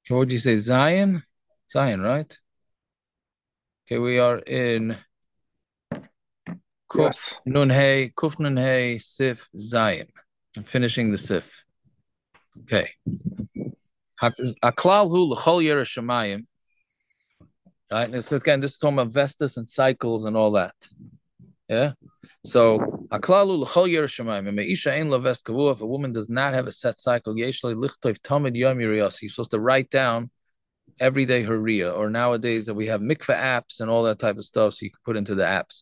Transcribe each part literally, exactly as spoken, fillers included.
What would you say? Zion? Zion, right? Okay, we are in Kuf Yes. Nun Hey, Kuf Nun Hey, Sif Zion. I'm finishing the Sif. Okay. Aklal hu l'chol yer shemayim. Right, and it's again, this is talking about Vestas and cycles and all that. Yeah. So aklalu l'chol yer shemayim. Meisha ein lo vest kavua. If a woman does not have a set cycle, yesh lo lichtov tamid yom yiriyasi. You're supposed to write down every day her Riyah, or nowadays that we have mikveh apps and all that type of stuff, so you can put into the apps.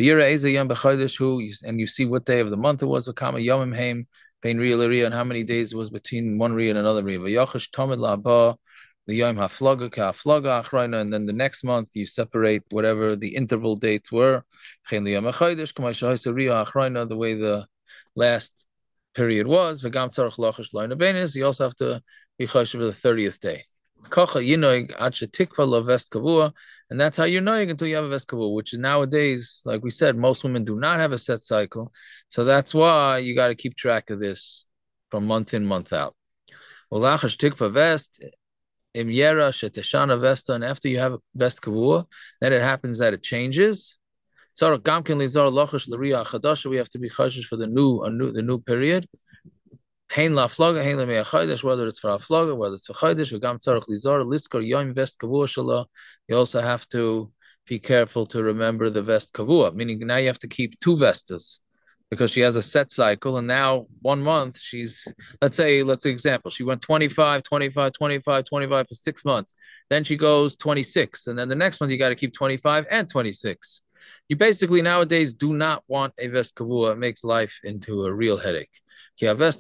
And you see what day of the month it was, Kama Yomim Haim, Pain Riyah Riyah, and how many days it was between one Riyah and another Riyah. V'yachash Tamid La'ba, the Yom HaFlaga, Ka'Flaga Achrayna, and then the next month you separate whatever the interval dates were. Chen Liyom HaChodesh, Kama Shahisa Riyah Achrayna, the way the last period was. V'gam Tzarech Lachash Loina Benis, you also have to be choshev for the thirtieth day. Kocha yinoig acha tikva lo vest kavua, and that's how you're knowing until you have a vest kavua, which is nowadays, like we said, most women do not have a set cycle, so that's why you got to keep track of this from month in, month out. Ulachash tikva vest im yera sheteshana vesta, and after you have a vest kavua, then it happens that it changes. So gamkin lizar lachash l'riya chadasha, we have to be chashish for the new, a new, the new period. Hein la flaga, hein la mea chaydesh, whether it's for a flaga, whether it's for chaydesh, v'gam tzarech lizar, liskor yom vest kavua shala. You also have to be careful to remember the vest kavua, meaning now you have to keep two vestas because she has a set cycle, and now one month she's, let's say, let's say example, she went twenty-five, twenty-five, twenty-five, twenty-five for six months. Then she goes twenty-six, and then the next month you got to keep twenty-five and twenty-six. You basically nowadays do not want a vest kavua. It makes life into a real headache. Because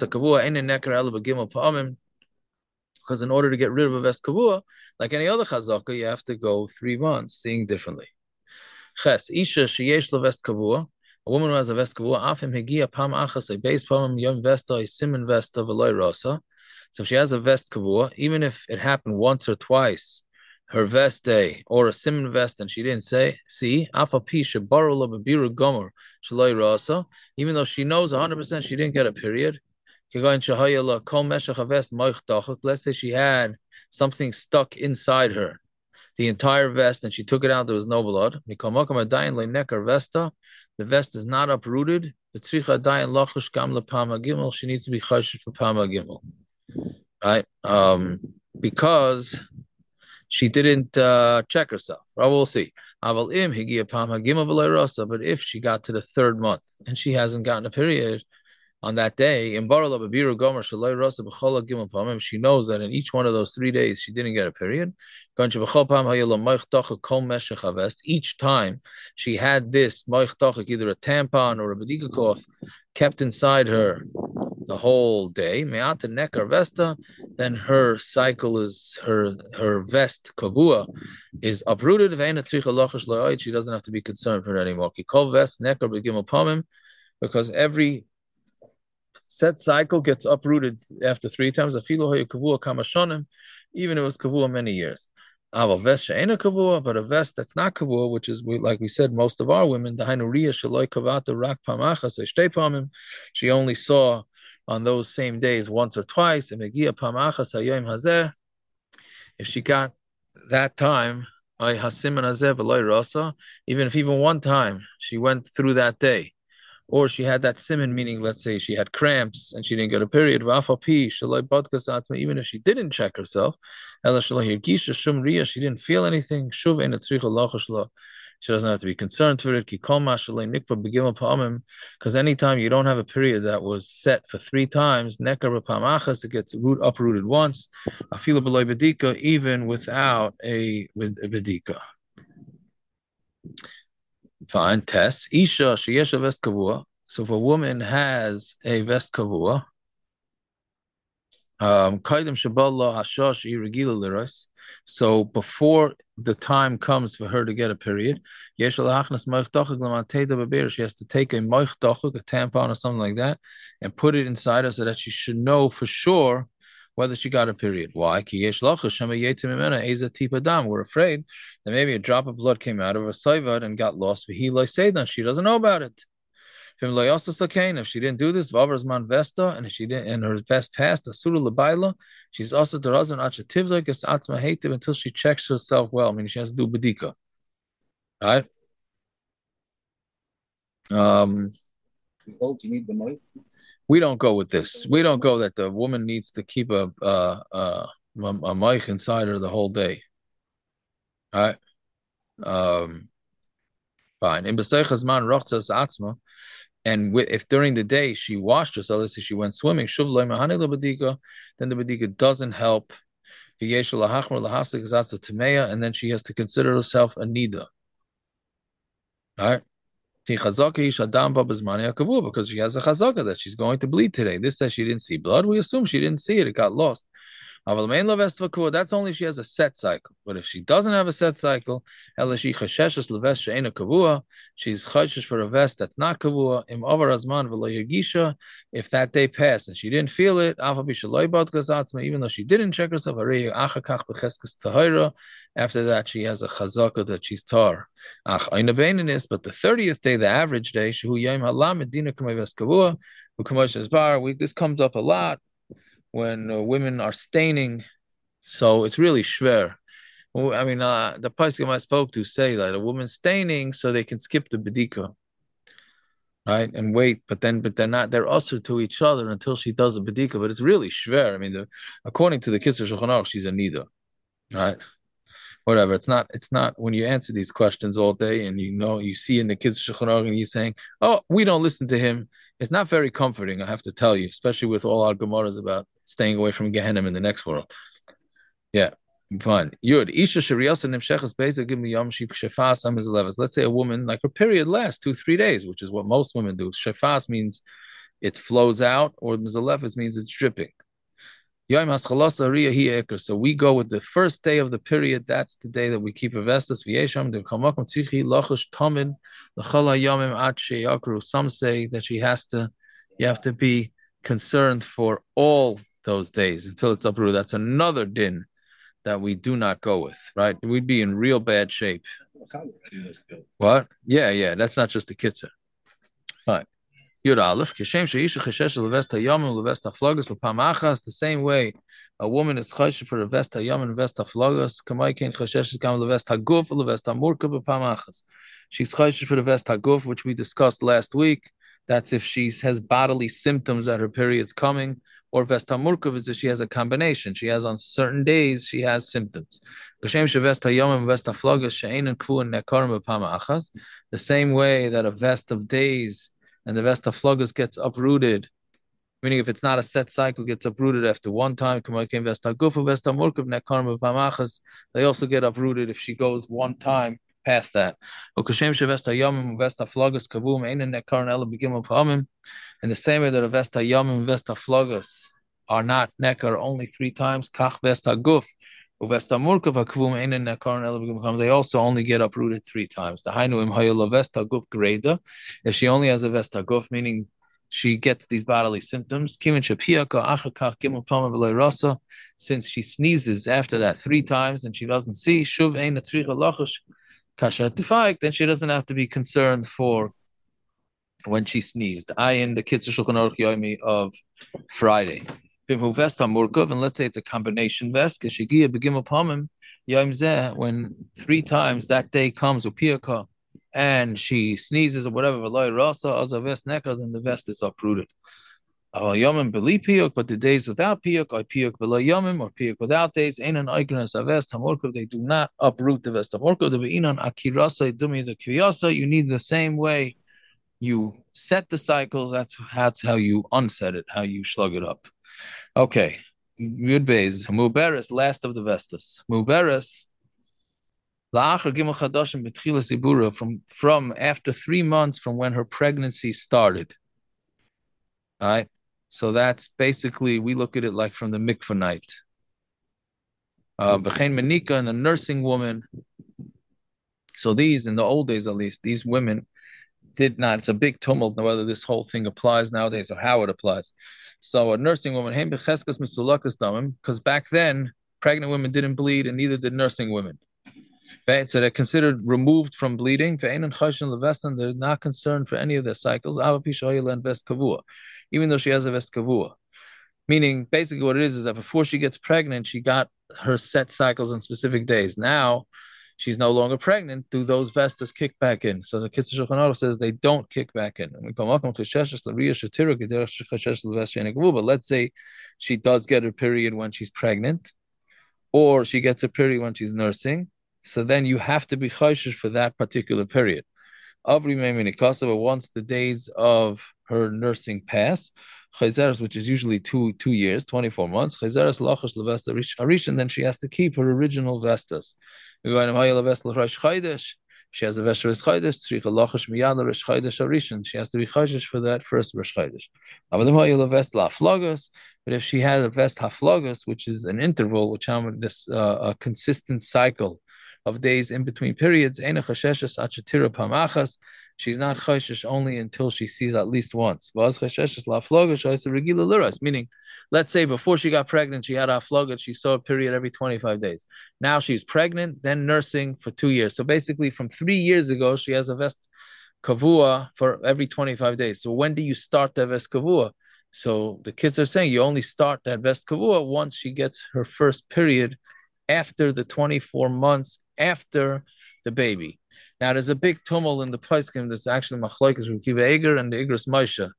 in order to get rid of a vest kavua, like any other chazaka, you have to go three months, seeing differently. Ches, isha sheyesh lo vest kavua, a woman who has a vest kavua, afim hegia pam achas, a base pam yom vesta, a siman vesta, v'loy rasa. So if she has a vest kavua, even if it happened once or twice, her vest day or a siman vest, and she didn't say, see, afa pisha barola bebiru gomer shaloi rasa, even though she knows one hundred percent she didn't get a period. Let's say she had something stuck inside her, the entire vest, and she took it out, there was no blood. The vest is not uprooted. She needs to be chashed for pama gimel, right? Um, because she didn't uh, check herself. Well, we'll see. But if she got to the third month and she hasn't gotten a period on that day, she knows that in each one of those three days she didn't get a period. Each time she had this either a tampon or a badika cloth kept inside her the whole day, then her cycle is her her vest kavua is uprooted. She doesn't have to be concerned for it anymore. Because every set cycle gets uprooted after three times. Even if it was kavua many years. But a vest that's not kavua, which is like we said, most of our women, she only saw on those same days once or twice. If she got that time, even if even one time she went through that day, or she had that simon, meaning let's say she had cramps and she didn't get a period, even if she didn't check herself, she didn't feel anything, she doesn't have to be concerned for it, because anytime you don't have a period that was set for three times, it gets root uprooted once, even without a, a bedika. Fine. Test. Isha sheyesh a vest kavua. So if a woman has a vest kavua, um, kaidem shabala hashash irregila liros. So before the time comes for her to get a period, yesh alachnas moich dachuk l'mateda beber. She has to take a moich dachuk, a tampon or something like that, and put it inside her so that she should know for sure whether she got a period. Why? We're afraid that maybe a drop of blood came out of her saivad and got lost. She doesn't know about it. If she didn't do this, man vesta, and if she didn't, and her vest passed, asura lebaila, she's also the razan achativla gets atzma hativ until she checks herself well. I mean, she has to do bedika, right? Um, you need the money. We don't go with this. We don't go that the woman needs to keep a a a, a mic inside her the whole day. All right. Um, fine. In man atzma. And if during the day she washed herself, let's say she went swimming, then the bedika doesn't help. And then she has to consider herself a nida. All right. Because she has a chazaka that she's going to bleed today. This says she didn't see blood. We assume she didn't see it. It got lost. That's only if she has a set cycle. But if she doesn't have a set cycle, she's chashish for a vest that's not kavua. If that day passed and she didn't feel it, even though she didn't check herself, after that she has a chazaka that she's tar. But the thirtieth day, the average day, this comes up a lot when uh, women are staining, so it's really schwer. I mean, uh, the poskim I spoke to say that a woman staining, so they can skip the bedika, right, and wait. But then, but they're not. They're usher to each other until she does a bedika. But it's really schwer. I mean, the, according to the Kitzur Shulchan Aruch, she's a nida, right? Whatever. It's not. It's not when you answer these questions all day and you know you see in the Kitzur Shulchan Aruch and you're saying, "Oh, we don't listen to him." It's not very comforting, I have to tell you, especially with all our gemaras about staying away from Gehenna in the next world. Yeah, fine. Yud. Isha Shariasa Nimshechas Beza give me Yom Ship Shefas Am is eleven. Let's say a woman, like her period lasts two, three days, which is what most women do. Shefas means it flows out, or Mizalefes means it's dripping. Yom Haschalasa Riya Hi Eker. So we go with the first day of the period. That's the day that we keep a vestas. V'yesham de Kamakom Tzichi Lachush Tamid L'Chol Hayomim Ad Sheyakru. Some say that she has to, you have to be concerned for all those days until it's uprooted. That's another din that we do not go with, right? We'd be in real bad shape. What? Yeah, yeah. That's not just a kitzur. Fine. Yud Aleph, Kishem Sheisha Cheshesh Levesta Yomim Levesta Flogus L'Pamachas. The same way a woman is cheshesh for Levesta Yomim Levesta Flogus. Kamay Ken Cheshesh Gam Levesta Guf Levesta Murka B'Pamachas. She's cheshesh for Levesta Guf, which we discussed last week. That's if she has bodily symptoms that her period's coming. Or Vesta Murkav is if she has a combination. She has on certain days, she has symptoms. The same way that a vest of days and the Vesta Flogus gets uprooted, meaning if it's not a set cycle, gets uprooted after one time. They also get uprooted if she goes one time past that. In the same way that a Vesta Yomim and Vesta Flogus are not nekar only three times, Kach Vesta Guf, Vesta Murkav Hakvum Einen Nekar, they also only get uprooted three times. The Hainuim Hayala Vesta Guf Greda, if she only has a Vesta Guf, meaning she gets these bodily symptoms, since she sneezes after that three times and she doesn't see, Shuv Ein Tzricha Lachush Kasha Tifaik, then she doesn't have to be concerned for when she sneezed. I in the Kitzur Shulchan Aruch Yomi of Friday. Vest Murkav, and let's say it's a combination vest, when three times that day comes with piyaka and she sneezes or whatever, then the vest is uprooted. But the days without piyuk, or piyuk below yomim, or piyuk without days, ain't an ikenas avest hamorkav. They do not uproot the vest hamorkav. The beinan akirasa dumi the kiyasa. You need the same way you set the cycles. That's that's how you unset it, how you slug it up. Okay, Yud Beis Muberes, last of the Vestas. Muberes la'achar gimel chadashim b'tchilas ibura, from from after three months from when her pregnancy started. All right, so that's basically, we look at it like from the mikvah night. Uh, B'chein menika, and a nursing woman. So these, in the old days at least, these women did not. It's a big tumult whether this whole thing applies nowadays or how it applies. So a nursing woman, because back then pregnant women didn't bleed and neither did nursing women. Right? So they're considered removed from bleeding. They're not concerned for any of their cycles. Even though she has a vest kavua. Meaning, basically, what it is is that before she gets pregnant, she got her set cycles on specific days. Now, she's no longer pregnant. Do those vestas kick back in? So the Kitzur Shulchan Aruch says they don't kick back in. But let's say she does get her period when she's pregnant, or she gets a period when she's nursing. So then you have to be chayshish for that particular period. Avri Meiminikasava, once the days of her nursing pass, Chayzeres, which is usually two two years, twenty-four months, Chayzeres Lachash Levesta Arish, and then she has to keep her original vestas. She has a vest Rosh Chodesh, Tzricha Lachash Miyad Rosh Chodesh Arishan. She has to be chayshish for that first Rosh Chodesh. But if she has a vest Haflagos, which is an interval, which has this uh, a consistent cycle of days in between periods, she's not chayshish only until she sees at least once. Meaning, let's say before she got pregnant, she had a haflaga, she saw a period every twenty-five days. Now she's pregnant, then nursing for two years. So basically, from three years ago, she has a vest kavua for every twenty-five days. So when do you start that vest kavua? So the kids are saying you only start that vest kavua once she gets her first period after the twenty-four months after the baby. Now, there's a big tumult in the Paiskim. There's actually Machlokes Reb Akiva Eiger and the Igros Moshe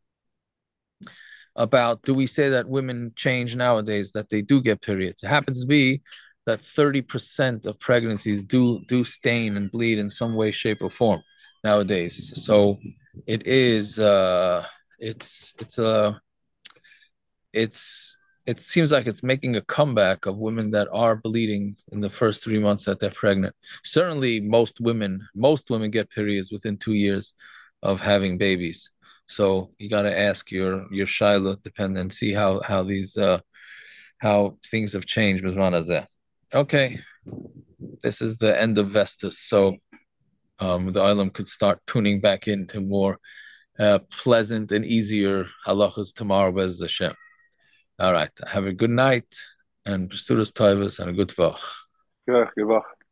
about, do we say that women change nowadays, that they do get periods? It happens to be that thirty percent of pregnancies do do stain and bleed in some way, shape, or form nowadays. So it is uh it's it's a uh, it's it seems like it's making a comeback of women that are bleeding in the first three months that they're pregnant. Certainly, most women, most women get periods within two years of having babies. So you got to ask your your shaila, depend and see how how these uh how things have changed. Okay, this is the end of Vestas. So um, the Olam could start tuning back into more uh, pleasant and easier halachas tomorrow, Bez Hashem. All right. Have a good night and Pursutas Taivas and a good vach. Good, good vach.